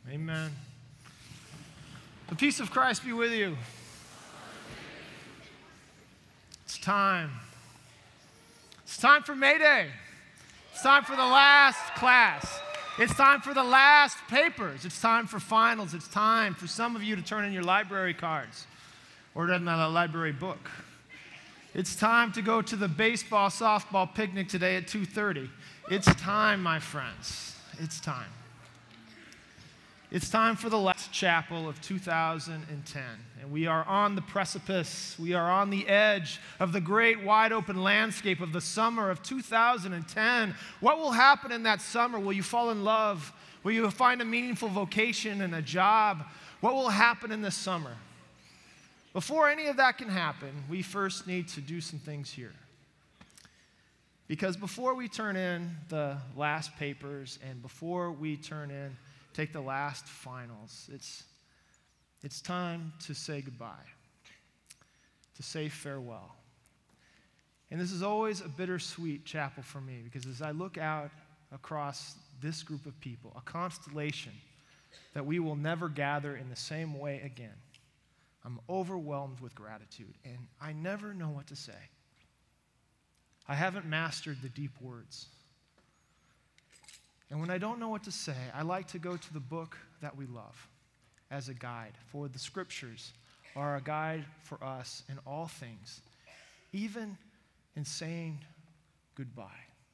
Amen. The peace of Christ be with you. It's time. It's time for May Day. It's time for the last class. It's time for the last papers. It's time for finals. It's time for some of you to turn in your library cards or a library book. It's time to go to the baseball, softball picnic today at 2:30. It's time, my friends. It's time. It's time for the last chapel of 2010, and we are on the precipice. We are on the edge of the great wide open landscape of the summer of 2010. What will happen in that summer? Will you fall in love? Will you find a meaningful vocation and a job? What will happen in this summer? Before any of that can happen, we first need to do some things here. Because before we turn in the last papers and before we take the last finals, it's time to say goodbye, to say farewell. And this is always a bittersweet chapel for me because as I look out across this group of people, a constellation that we will never gather in the same way again, I'm overwhelmed with gratitude, and I never know what to say. I haven't mastered the deep words. And when I don't know what to say, I like to go to the book that we love as a guide, for the scriptures are a guide for us in all things, even in saying goodbye.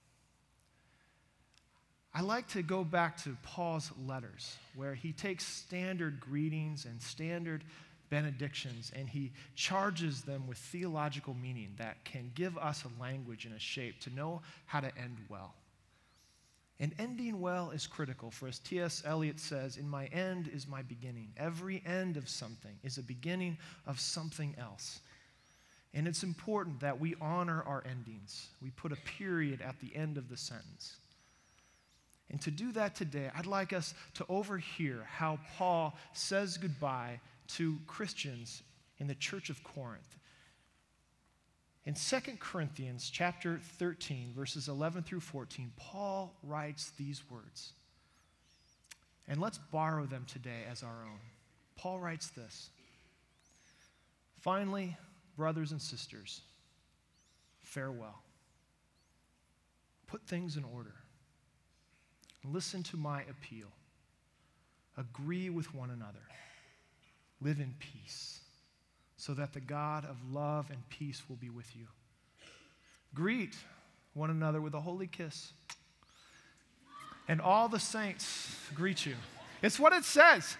I like to go back to Paul's letters, where he takes standard greetings and standard benedictions, and he charges them with theological meaning that can give us a language and a shape to know how to end well. And ending well is critical, for as T.S. Eliot says, "In my end is my beginning." Every end of something is a beginning of something else. And it's important that we honor our endings. We put a period at the end of the sentence. And to do that today, I'd like us to overhear how Paul says goodbye to Christians in the church of Corinth. In 2 Corinthians chapter 13, verses 11 through 14, Paul writes these words. And let's borrow them today as our own. Paul writes this: "Finally, brothers and sisters, farewell. Put things in order. Listen to my appeal. Agree with one another. Live in peace, so that the God of love and peace will be with you. Greet one another with a holy kiss. And all the saints greet you." It's what it says.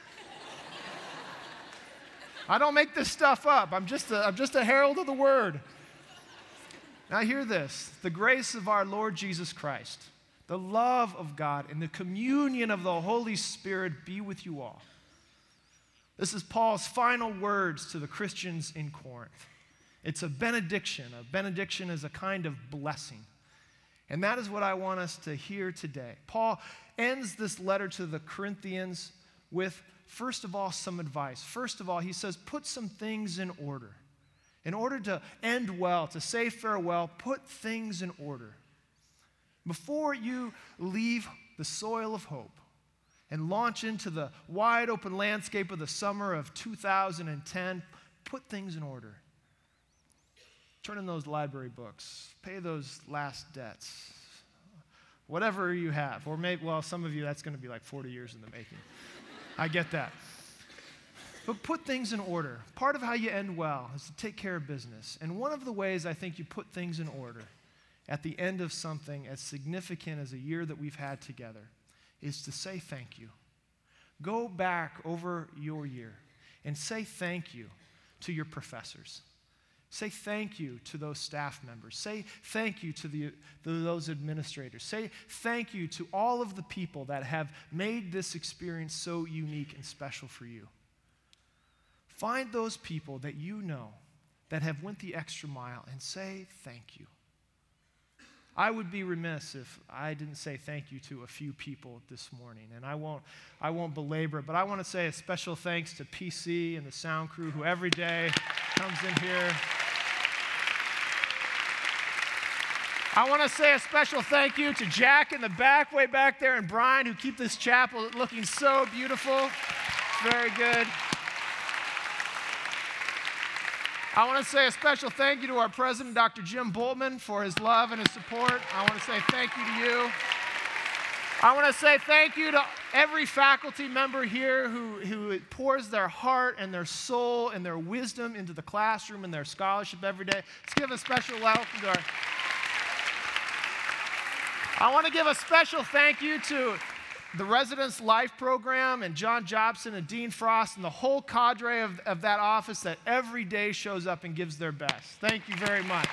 I don't make this stuff up. I'm just a herald of the word. Now hear this: the grace of our Lord Jesus Christ, the love of God, and the communion of the Holy Spirit be with you all. This is Paul's final words to the Christians in Corinth. It's a benediction. A benediction is a kind of blessing. And that is what I want us to hear today. Paul ends this letter to the Corinthians with, first of all, some advice. First of all, he says, put some things in order. In order to end well, to say farewell, put things in order. Before you leave the soil of hope and launch into the wide open landscape of the summer of 2010, put things in order. Turn in those library books. Pay those last debts. Whatever you have. Or maybe, well, some of you, that's going to be like 40 years in the making. I get that. But put things in order. Part of how you end well is to take care of business. And one of the ways I think you put things in order at the end of something as significant as a year that we've had together is to say thank you. Go back over your year and say thank you to your professors. Say thank you to those staff members. Say thank you to those administrators. Say thank you to all of the people that have made this experience so unique and special for you. Find those people that you know that have went the extra mile and say thank you. I would be remiss if I didn't say thank you to a few people this morning, and I won't belabor it, but I want to say a special thanks to PC and the sound crew who every day comes in here. I want to say a special thank you to Jack in the back, way back there, and Brian, who keep this chapel looking so beautiful. Very good. I want to say a special thank you to our president, Dr. Jim Boltman, for his love and his support. I want to say thank you to you. I want to say thank you to every faculty member here who pours their heart and their soul and their wisdom into the classroom and their scholarship every day. Let's give a special welcome to our... I want to give a special thank you to the Residence Life Program and John Jobson and Dean Frost and the whole cadre of that office that every day shows up and gives their best. Thank you very much.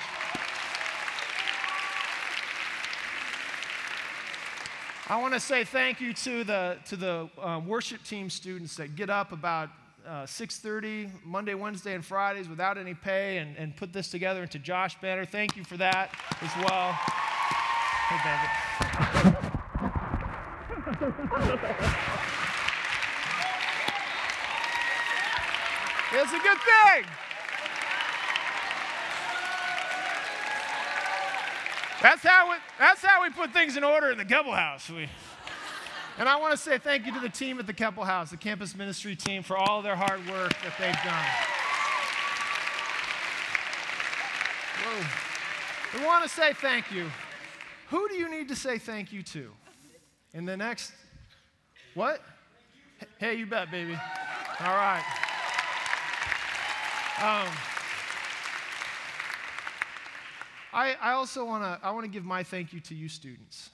I want to say thank you to the worship team students that get up about 6:30 Monday, Wednesday, and Fridays without any pay and put this together into Josh Banner. Thank you for that as well. Hey, David. It's a good thing. That's how we put things in order in the Keppel House. And I want to say thank you to the team at the Keppel House, the campus ministry team, for all their hard work that they've done. Whoa. We want to say thank you. Who do you need to say thank you to? In the next, what? Hey, you bet, baby. All right. I also want to give my thank you to you students.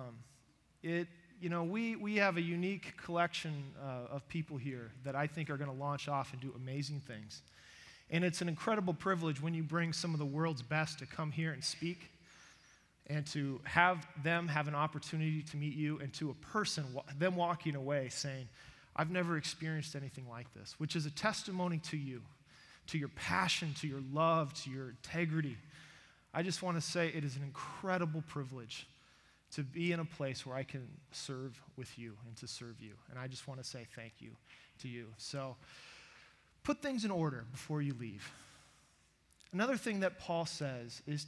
We have a unique collection of people here that I think are going to launch off and do amazing things. And it's an incredible privilege when you bring some of the world's best to come here and speak, and to have them have an opportunity to meet you, and to a person, them walking away saying, I've never experienced anything like this, which is a testimony to you, to your passion, to your love, to your integrity. I just want to say it is an incredible privilege to be in a place where I can serve with you and to serve you. And I just want to say thank you to you. So put things in order before you leave. Another thing that Paul says is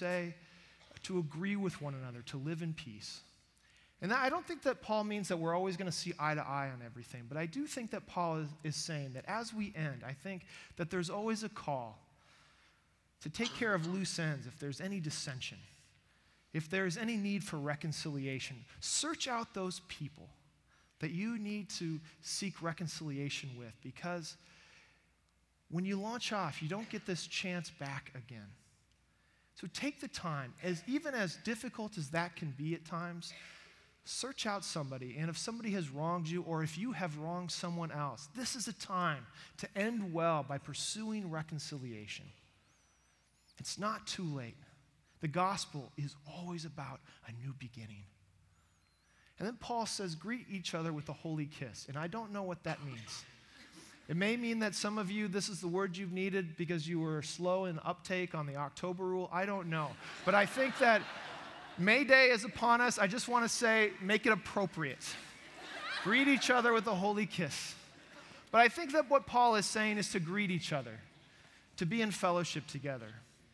to agree with one another, to live in peace. And I don't think that Paul means that we're always going to see eye to eye on everything, but I do think that Paul is saying that as we end, I think that there's always a call to take care of loose ends if there's any dissension, if there's any need for reconciliation. Search out those people that you need to seek reconciliation with, because when you launch off, you don't get this chance back again. So take the time, even as difficult as that can be at times, search out somebody. And if somebody has wronged you, or if you have wronged someone else, this is a time to end well by pursuing reconciliation. It's not too late. The gospel is always about a new beginning. And then Paul says, greet each other with a holy kiss. And I don't know what that means. It may mean that some of you, this is the word you've needed because you were slow in uptake on the October rule. I don't know. But I think that May Day is upon us. I just want to say, make it appropriate. Greet each other with a holy kiss. But I think that what Paul is saying is to greet each other, to be in fellowship together,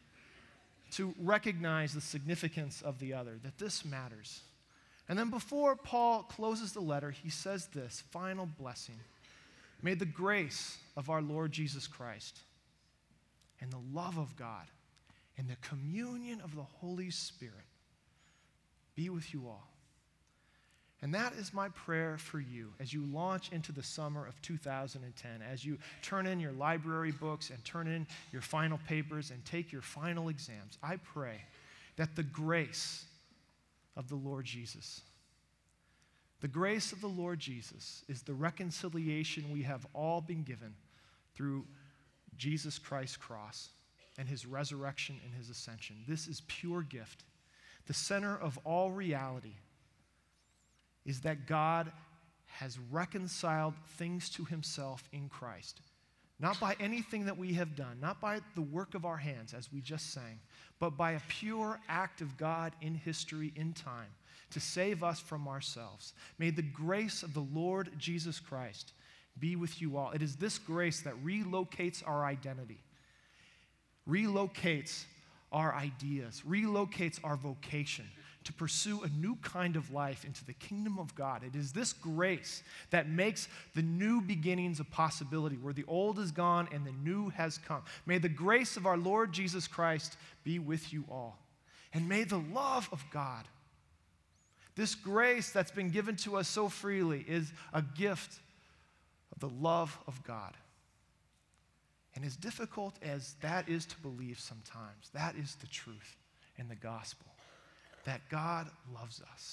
to recognize the significance of the other, that this matters. And then before Paul closes the letter, he says this final blessing. May the grace of our Lord Jesus Christ and the love of God and the communion of the Holy Spirit be with you all. And that is my prayer for you as you launch into the summer of 2010, as you turn in your library books and turn in your final papers and take your final exams. I pray that the grace of the Lord Jesus, the grace of the Lord Jesus is the reconciliation we have all been given through Jesus Christ's cross and his resurrection and his ascension. This is pure gift. The center of all reality is that God has reconciled things to himself in Christ. Not by anything that we have done, not by the work of our hands, as we just sang, but by a pure act of God in history, in time, to save us from ourselves. May the grace of the Lord Jesus Christ be with you all. It is this grace that relocates our identity, relocates our ideas, relocates our vocation to pursue a new kind of life into the kingdom of God. It is this grace that makes the new beginnings a possibility, where the old is gone and the new has come. May the grace of our Lord Jesus Christ be with you all. And may the love of God, this grace that's been given to us so freely, is a gift of the love of God. And as difficult as that is to believe sometimes, that is the truth in the gospel, that God loves us.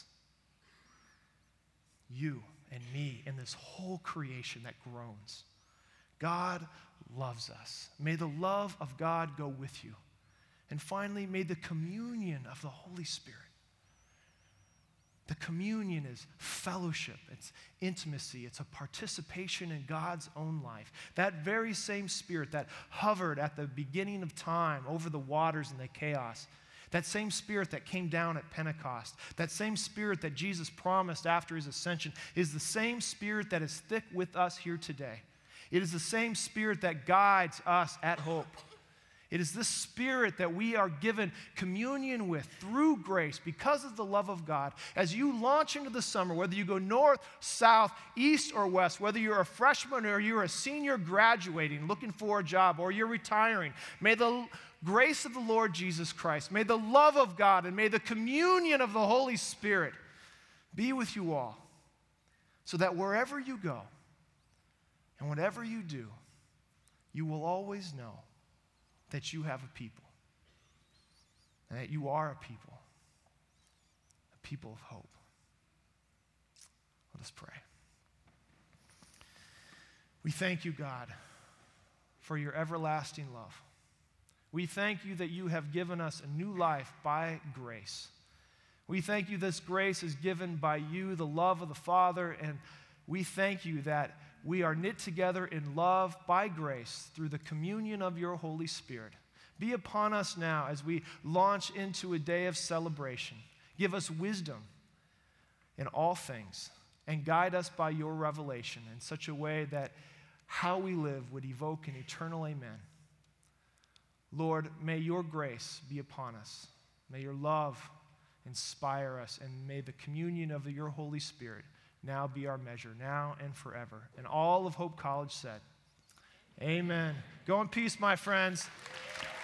You and me and this whole creation that groans. God loves us. May the love of God go with you. And finally, may the communion of the Holy Spirit. The communion is fellowship, it's intimacy, it's a participation in God's own life. That very same Spirit that hovered at the beginning of time over the waters and the chaos, that same Spirit that came down at Pentecost, that same Spirit that Jesus promised after his ascension, is the same Spirit that is thick with us here today. It is the same Spirit that guides us at Hope. It is this Spirit that we are given communion with through grace because of the love of God. As you launch into the summer, whether you go north, south, east, or west, whether you're a freshman or you're a senior graduating, looking for a job, or you're retiring, may the grace of the Lord Jesus Christ, may the love of God, and may the communion of the Holy Spirit be with you all, so that wherever you go and whatever you do, you will always know that you have a people, and that you are a people of hope. Let us pray. We thank you, God, for your everlasting love. We thank you that you have given us a new life by grace. We thank you this grace is given by you, the love of the Father, and we thank you that we are knit together in love by grace through the communion of your Holy Spirit. Be upon us now as we launch into a day of celebration. Give us wisdom in all things and guide us by your revelation in such a way that how we live would evoke an eternal amen. Lord, may your grace be upon us. May your love inspire us, and may the communion of your Holy Spirit now be our measure, now and forever. And all of Hope College said, amen. Go in peace, my friends.